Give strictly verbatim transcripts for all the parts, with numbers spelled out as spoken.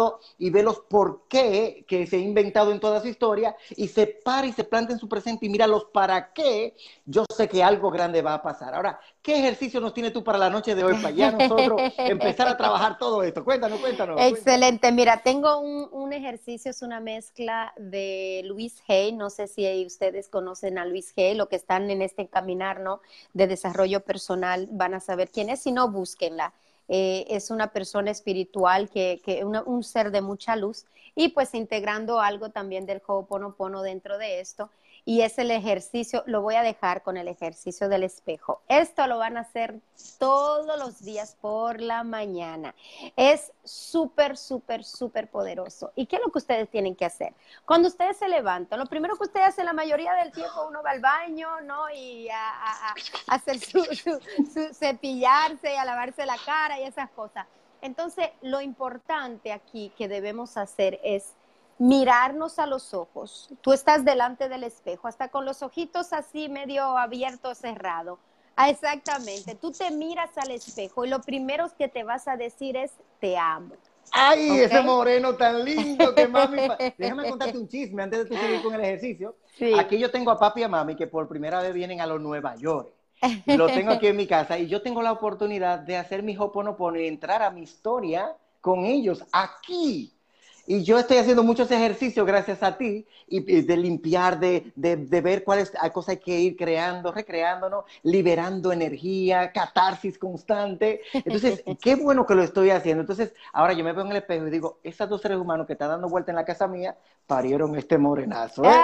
pasado y ve los por qué que se ha inventado en toda su historia y se para y se planta en su presente y mira los para qué, yo sé que algo grande va a pasar. Ahora, ¿qué ejercicio nos tienes tú para la noche de hoy para ya nosotros empezar a trabajar todo esto? Cuéntanos, cuéntanos. Excelente, mira, tengo un, un ejercicio, es una mezcla de Luis Hay, no sé si ustedes conocen a Luis Hay, lo que están en este caminar, ¿no?, de desarrollo personal, van a saber quién es, si no, búsquenla. Eh, es una persona espiritual, que, que una, un ser de mucha luz, y pues integrando algo también del Ho'oponopono dentro de esto, y es el ejercicio, lo voy a dejar con el ejercicio del espejo. Esto lo van a hacer todos los días por la mañana. Es súper, súper, súper poderoso. ¿Y qué es lo que ustedes tienen que hacer? Cuando ustedes se levantan, lo primero que ustedes hacen la mayoría del tiempo, uno va al baño, ¿no?, y a, a, a hacer su, su, su cepillarse, a lavarse la cara y esas cosas. Entonces, lo importante aquí que debemos hacer es mirarnos a los ojos. Tú estás delante del espejo, hasta con los ojitos así medio abiertos, cerrados. Ah, exactamente. Tú te miras al espejo y lo primero que te vas a decir es te amo. Ay, ¿Ok? ese moreno tan lindo que mami... Pa... Déjame contarte un chisme antes de tú seguir con el ejercicio. Sí. Aquí yo tengo a papi y a mami que por primera vez vienen a los Nueva York. Lo tengo aquí en mi casa y yo tengo la oportunidad de hacer mi Ho'oponopono y entrar a mi historia con ellos aquí. Y yo estoy haciendo muchos ejercicios gracias a ti, y, y de limpiar, de, de, de ver cuáles cosas hay que ir creando, recreándonos, liberando energía, catarsis constante. Entonces, qué bueno que lo estoy haciendo. Entonces, ahora yo me veo en el espejo y digo, esos dos seres humanos que están dando vuelta en la casa mía, parieron este morenazo, ¿eh?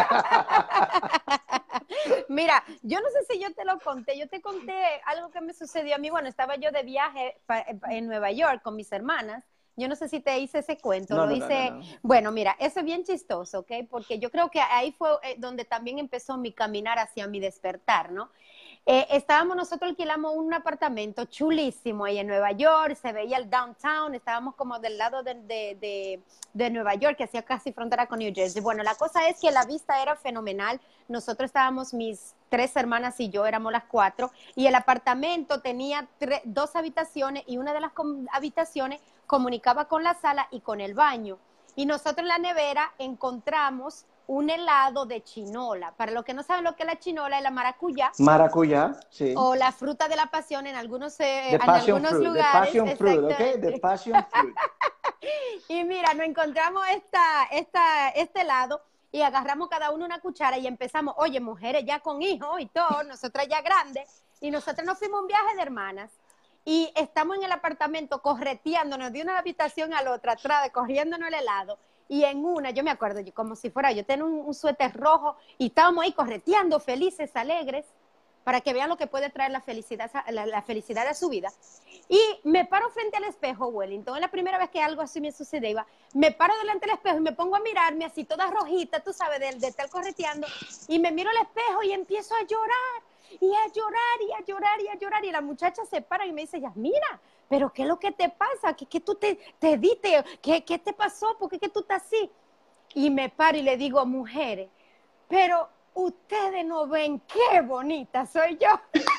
Mira, yo no sé si yo te lo conté, yo te conté algo que me sucedió a mí. Bueno, estaba yo de viaje pa, en Nueva York con mis hermanas. Yo no sé si te hice ese cuento, No, lo no, no, no, hice, no. bueno, mira, eso es bien chistoso, ¿ok? Porque yo creo que ahí fue eh, donde también empezó mi caminar hacia mi despertar, ¿no? Eh, estábamos, nosotros alquilamos un apartamento chulísimo ahí en Nueva York, se veía el downtown, estábamos como del lado de, de, de, de Nueva York, que hacía casi frontera con New Jersey. Bueno, la cosa es que la vista era fenomenal. Nosotros estábamos, mis tres hermanas y yo, éramos las cuatro, y el apartamento tenía tres, dos habitaciones, y una de las habitaciones comunicaba con la sala y con el baño. Y nosotros en la nevera encontramos un helado de chinola. Para los que no saben lo que es la chinola, es la maracuyá, Maracuyá, sí. o la fruta de la pasión en algunos, eh, The en passion algunos fruit, the lugares, passion fruit, ¿ok? The exactamente. passion fruit. Y mira, nos encontramos esta, esta, este helado y agarramos cada uno una cuchara y empezamos, oye, mujeres ya con hijos y todo, nosotras ya grandes, y nosotros nos fuimos un viaje de hermanas. Y estamos en el apartamento correteándonos de una habitación a la otra, atrás, corriéndonos el helado. Y en una, yo me acuerdo, yo, como si fuera, yo tenía un, un suéter rojo y estábamos ahí correteando, felices, alegres, para que vean lo que puede traer la felicidad, la, la felicidad a su vida. Y me paro frente al espejo, Wellington, es la primera vez que algo así me sucedía. Me paro delante del espejo y me pongo a mirarme así, toda rojita, tú sabes, de, de estar correteando, y me miro al espejo y empiezo a llorar, y a llorar, y a llorar, y a llorar, y la muchacha se para y me dice, Yasmina, ¿pero qué es lo que te pasa? ¿Qué, qué tú te, te diste? ¿Qué, ¿Qué te pasó? ¿Por qué que tú estás así? Y me paro y le digo, mujeres, pero ustedes no ven qué bonita soy yo.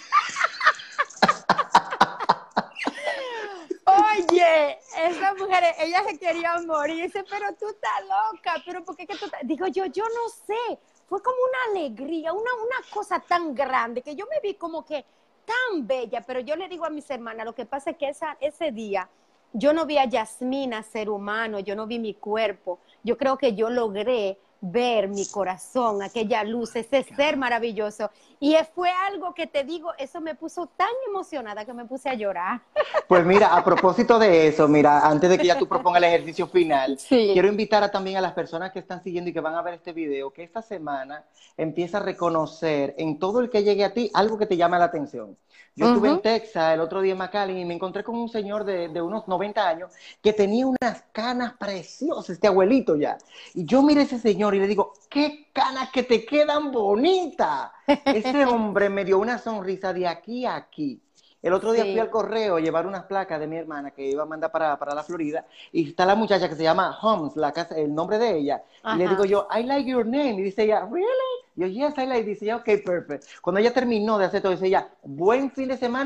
Oye, esas mujeres, ellas se querían morir. Dice, pero tú estás loca, pero ¿por qué que tú estás? Digo yo, yo no sé. Fue como una alegría, una, una cosa tan grande que yo me vi como que tan bella. Pero yo le digo a mis hermanas, lo que pasa es que esa, ese día yo no vi a Yasmina ser humano, yo no vi mi cuerpo. Yo creo que yo logré ver mi corazón, aquella luz, ese ser maravilloso. Y fue algo que te digo, eso me puso tan emocionada que me puse a llorar. Pues mira, a propósito de eso, mira, antes de que ya tú propongas el ejercicio final, Sí. quiero invitar a, también a las personas que están siguiendo y que van a ver este video, que esta semana empieza a reconocer en todo el que llegue a ti algo que te llama la atención. Yo estuve en Uh-huh. Texas el otro día en McAllen y me encontré con un señor de, de unos noventa años que tenía unas canas preciosas, este abuelito ya. Y yo miré a ese señor y le digo, ¡qué canas que te quedan bonitas! Ese hombre me dio una sonrisa de aquí a aquí. El otro día fui al Sí. correo a llevar unas placas de mi hermana que iba a mandar para, para la Florida, y está la muchacha que se llama Holmes, la casa, el nombre de ella, y le digo Ajá. yo, I like your name, y dice ella, really? Y yo, yes, I like, dice ella, ok, perfect. Cuando ella terminó de hacer todo, dice ella, buen fin de semana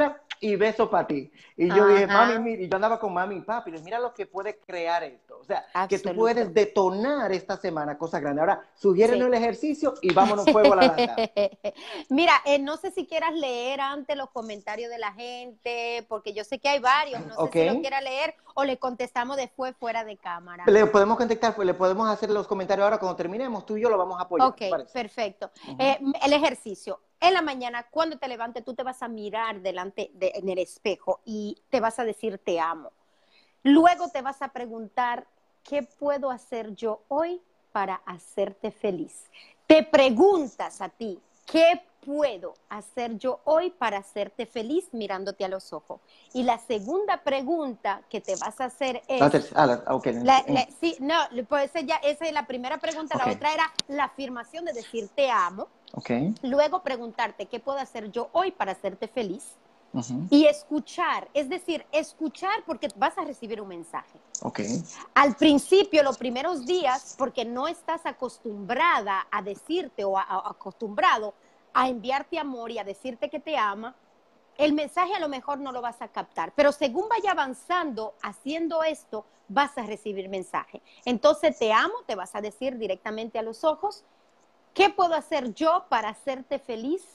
y beso para ti. Y yo Ajá. dije, mami, mira, y yo andaba con mami y papi, y dije, mira lo que puede crear esto. O sea, Absoluto. que tú puedes detonar esta semana cosas grandes. Ahora, sugiérenos Sí. el ejercicio y vámonos fuego a la lata. Mira, eh, no sé si quieras leer antes los comentarios de la gente, porque yo sé que hay varios, no sé Ok. si lo quieras leer o le contestamos después fuera de cámara. Le podemos contactar, pues le podemos hacer los comentarios ahora cuando terminemos, tú y yo lo vamos a apoyar, Ok, ¿te parece? perfecto. Uh-huh. Eh, el ejercicio. En la mañana, cuando te levantes, tú te vas a mirar delante de, en el espejo y te vas a decir te amo. Luego te vas a preguntar, ¿qué puedo hacer yo hoy para hacerte feliz? Te preguntas a ti, ¿qué puedo hacer yo hoy para hacerte feliz mirándote a los ojos? Y la segunda pregunta que te vas a hacer es... La tercera, ah, la, okay. La, la, sí, no, pues ya, esa es la primera pregunta. Okay. La otra era la afirmación de decir te amo. Okay. Luego preguntarte, ¿qué puedo hacer yo hoy para hacerte feliz? Uh-huh. Y escuchar, es decir, escuchar porque vas a recibir un mensaje. Okay. Al principio, los primeros días, porque no estás acostumbrada a decirte o a, a, acostumbrado a enviarte amor y a decirte que te ama, el mensaje a lo mejor no lo vas a captar, pero según vaya avanzando haciendo esto, vas a recibir mensaje. Entonces, te amo, te vas a decir directamente a los ojos, ¿qué puedo hacer yo para hacerte feliz?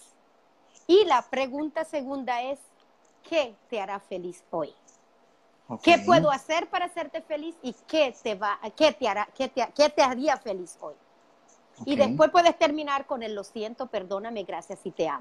Y la pregunta segunda es, ¿qué te hará feliz hoy? Okay. ¿Qué puedo hacer para hacerte feliz y qué te va, qué te hará, qué te, qué te haría feliz hoy? Okay. Y después puedes terminar con el lo siento, perdóname, gracias y te amo.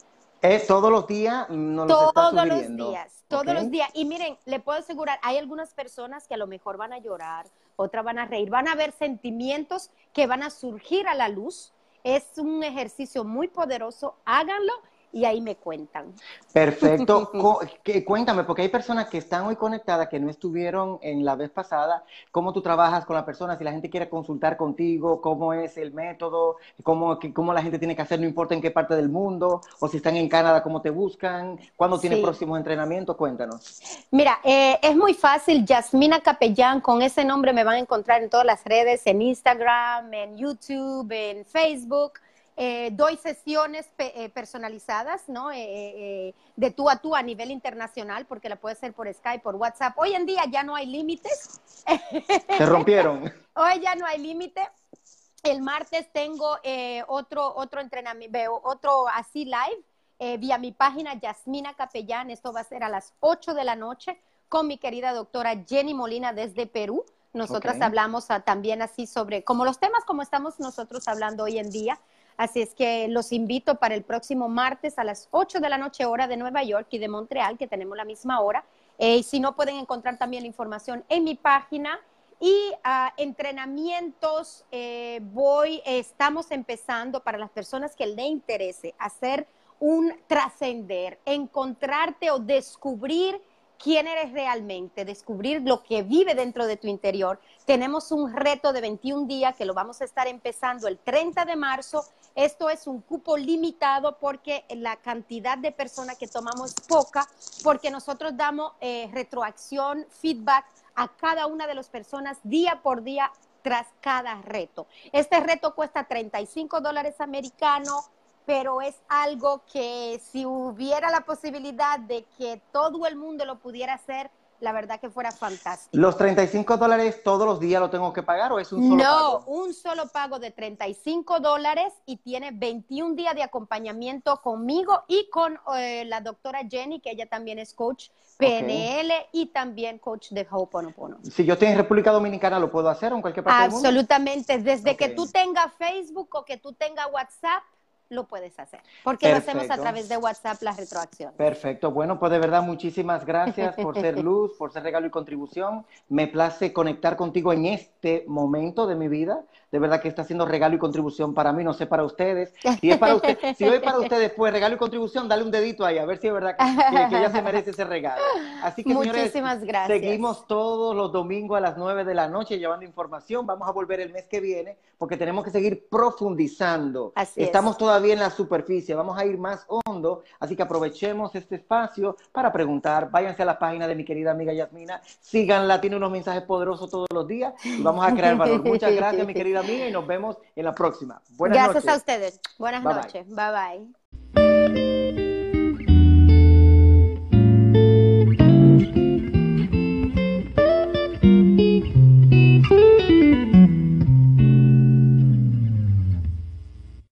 ¿Es todos los días? Nos todos está los días, todos okay. los días. Y miren, le puedo asegurar, hay algunas personas que a lo mejor van a llorar, otras van a reír, van a haber sentimientos que van a surgir a la luz. Es un ejercicio muy poderoso, háganlo y ahí me cuentan. Perfecto. Cuéntame, porque hay personas que están hoy conectadas que no estuvieron en la vez pasada. ¿Cómo tú trabajas con la persona? Si la gente quiere consultar contigo, ¿cómo es el método? ¿Cómo, cómo la gente tiene que hacer? No importa en qué parte del mundo. O si están en Canadá, ¿cómo te buscan? ¿Cuándo sí. tienes próximos entrenamientos? Cuéntanos. Mira, eh, es muy fácil. Yasmina Capellán, con ese nombre me van a encontrar en todas las redes, en Instagram, en YouTube, en Facebook. Eh, doy sesiones pe eh, personalizadas, ¿no? Eh, eh, de tú a tú a nivel internacional, porque la puedes hacer por Skype, por WhatsApp. Hoy en día ya no hay límites. Se rompieron. Hoy ya no hay límite. El martes tengo eh, otro, otro entrenamiento, otro así live, eh, vía mi página Yasmina Capellán. Esto va a ser a las ocho de la noche con mi querida doctora Jenny Molina desde Perú. Nosotras okay. hablamos a, también así sobre, como los temas como estamos nosotros hablando hoy en día. Así es que los invito para el próximo martes a las ocho de la noche, hora de Nueva York y de Montreal, que tenemos la misma hora. Eh, y si no, pueden encontrar también la información en mi página. Y uh, entrenamientos, eh, voy, eh, estamos empezando para las personas que le interese hacer un trascender, encontrarte o descubrir quién eres realmente, descubrir lo que vive dentro de tu interior. Tenemos un reto de veintiún días que lo vamos a estar empezando el treinta de marzo. Esto es un cupo limitado porque la cantidad de personas que tomamos es poca, porque nosotros damos eh, retroacción, feedback a cada una de las personas día por día tras cada reto. Este reto cuesta treinta y cinco dólares americanos, pero es algo que si hubiera la posibilidad de que todo el mundo lo pudiera hacer, la verdad que fuera fantástico. ¿Los treinta y cinco dólares todos los días lo tengo que pagar o es un solo no, pago? No, un solo pago de treinta y cinco dólares y tiene veintiún días de acompañamiento conmigo y con eh, la doctora Jenny, que ella también es coach P N L okay. y también coach de Ho'oponopono. Si yo estoy en República Dominicana, ¿lo puedo hacer o en cualquier parte Absolutamente, del mundo? desde okay. que tú tengas Facebook o que tú tengas WhatsApp, lo puedes hacer, porque Perfecto. Lo hacemos a través de WhatsApp, la retroacción. Perfecto, bueno, pues de verdad muchísimas gracias por ser luz, por ser regalo y contribución. Me place conectar contigo en este momento de mi vida. De verdad que está siendo regalo y contribución para mí, no sé para ustedes. Si es para usted, si hoy para ustedes pues regalo y contribución, dale un dedito ahí, a ver si es verdad que, que, que ella se merece ese regalo. Así que muchísimas señores, gracias. Seguimos todos los domingos a las nueve de la noche llevando información. Vamos a volver el mes que viene porque tenemos que seguir profundizando. Así Estamos es. todavía en la superficie, vamos a ir más hondo, así que aprovechemos este espacio para preguntar. Váyanse a la página de mi querida amiga Yasmina, síganla, tiene unos mensajes poderosos todos los días y vamos a crear valor. Muchas gracias, mi querida amiga, y nos vemos en la próxima. Buenas gracias noches. a ustedes. Buenas bye noches. Bye, bye. bye.